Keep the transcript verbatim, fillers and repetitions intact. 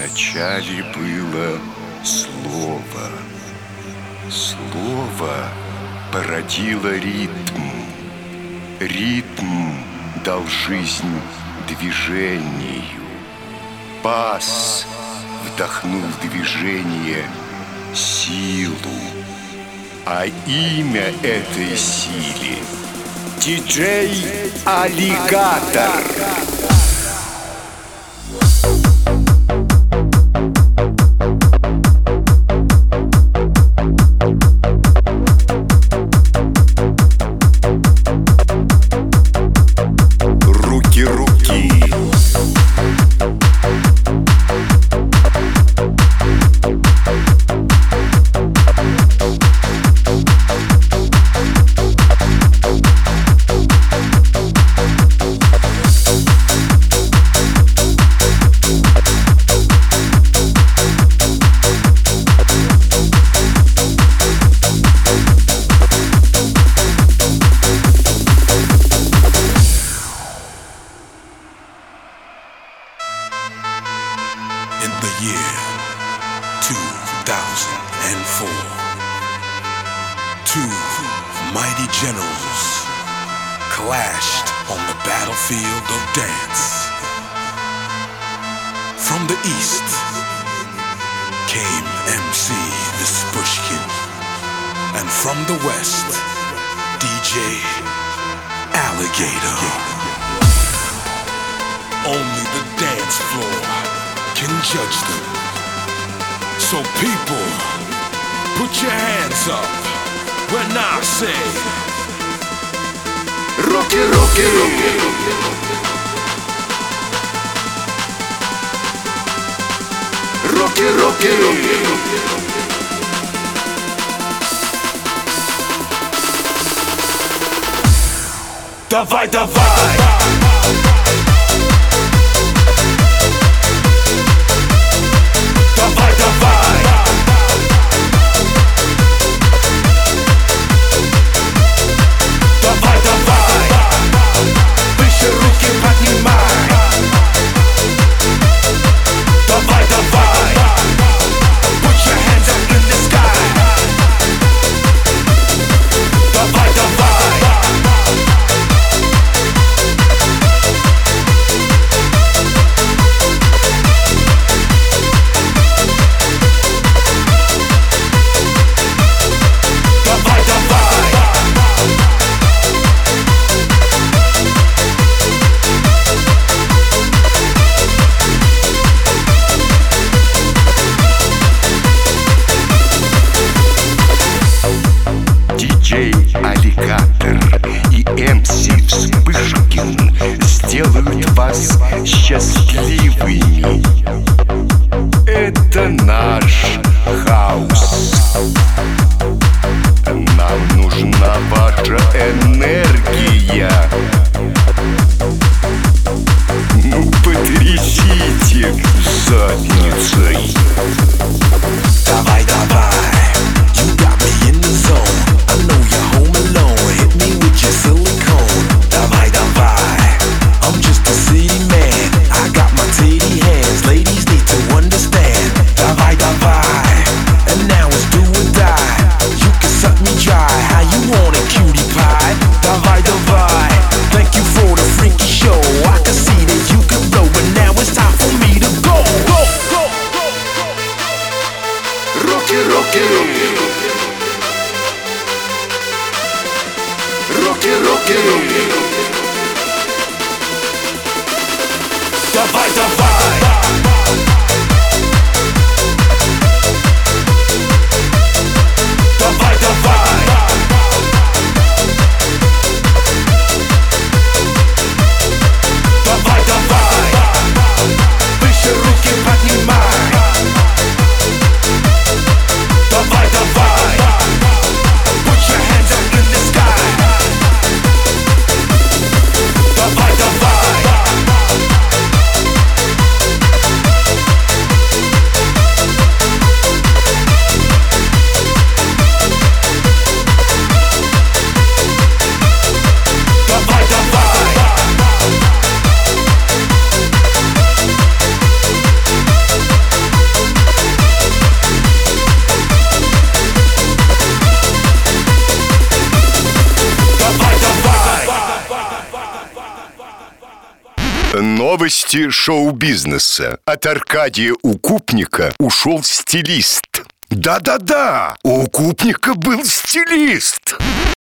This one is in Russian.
Вначале было слово. Слово породило ритм. Ритм дал жизнь движению. Бас вдохнул в движение силу. А имя этой силе — диджей Аллигатор. In the year two thousand four, two mighty generals clashed on the battlefield of dance. From the east came M C the Spushkin, and from the west, D J Alligator. Only the dance floor can judge them. So people, put your hands up when I say Руки, руки, руки, руки, руки, руки. Давай, давай. Давай, давай. Давай, давай. Выше руки поднимай. Давай, давай. Put your hands up in the sky. Давай, давай. диджей Аллигатор и эм си Вспышкин сделают вас счастливыми. Это наш хаус. Нам нужна ваша энергия. Ну, потрясите задницей. Давай, давай. You got me in the zone. I know you're home alone. Hit me with your silicone. Давай, давай. I'm just a city man. I got my titty hands. Ladies need to understand. Давай, давай. And now it's do or die. You can suck me dry. How you want it, cutie pie? Давай, давай. Thank you for the freaky show. I can see that you can blow, but now it's time for me to go. Go, go, go, go. Новости шоу-бизнеса. От Аркадия Укупника ушел стилист. Да-да-да, у Укупника был стилист.